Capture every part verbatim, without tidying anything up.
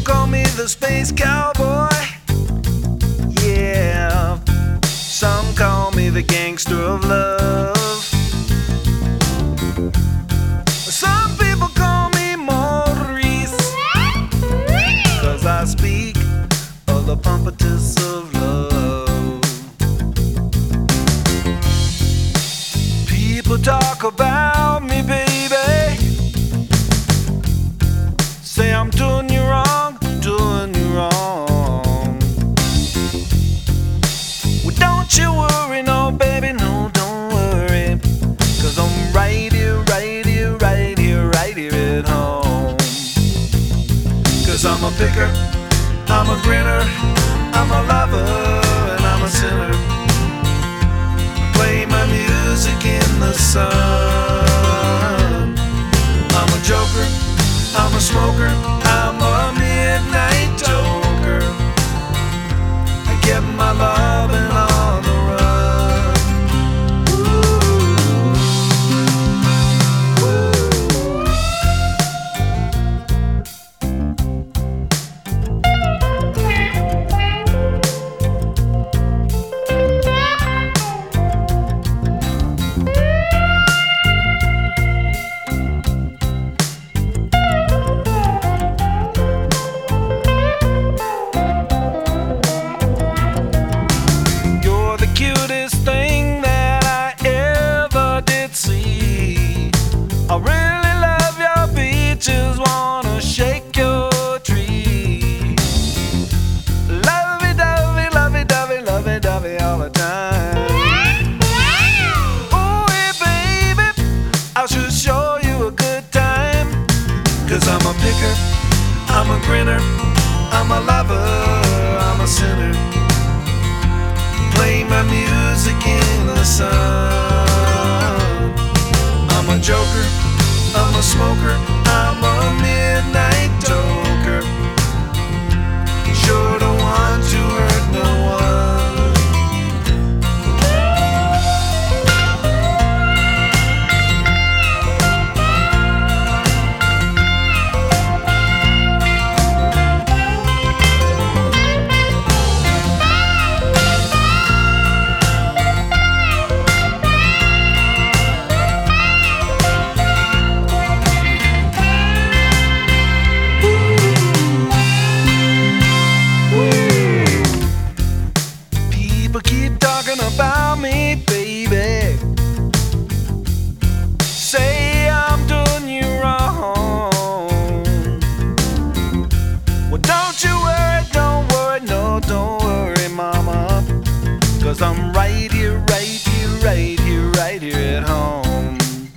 call me the space cowboy. Yeah, some call me the gangster of love. Some people call me Maurice, 'cause I speak of the pompatus of love. People talk about me, baby, say I'm doing you wrong, doing you wrong. Well, don't you worry, no, baby, no, don't worry, 'cause I'm right here, right here, right here, right here at home. 'Cause I'm a picker, I'm a grinner, I'm a lover, and I'm a sinner. Play my music in the sun. I'm a joker, I'm a smoker, I'm a midnight toker. I get my loving on the run. Ooh. Ooh. Cutest thing that I ever did see. I really love your beaches, wanna shake your tree. Lovey-dovey, lovey-dovey, lovey-dovey all the time. Ooh, hey, baby, I should show you a good time. 'Cause I'm a picker, I'm a grinner, I'm a lover, I'm a sinner. Play my music in the sun. I'm a joker, I'm a smoker, I'm a midnight toker. Sure don't want to hurt no one. People keep talking about me, baby, say I'm doing you wrong. Well, don't you worry, don't worry, no, don't worry, mama, 'cause I'm right here, right here, right here, right here at home.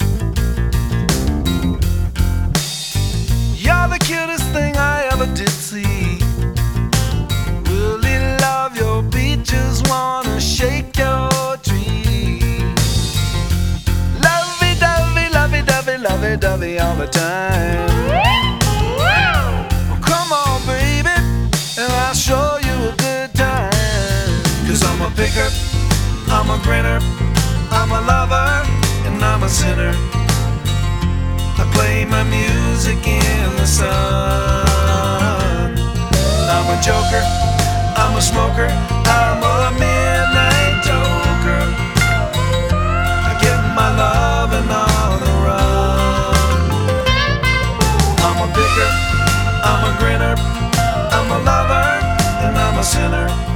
You're the cutest thing I ever did see. Really love your beaches, wanna shake your tree. Lovey-dovey, lovey-dovey, lovey-dovey all the time. Well, come on, baby, and I'll show you a good time. 'Cause I'm a picker, I'm a grinner, I'm a lover, and I'm a sinner. I play my music in the sun. I'm a joker, I'm a smoker, I'm a midnight toker. I get my loving on the run. I'm a picker, I'm a grinner, I'm a lover, and I'm a sinner.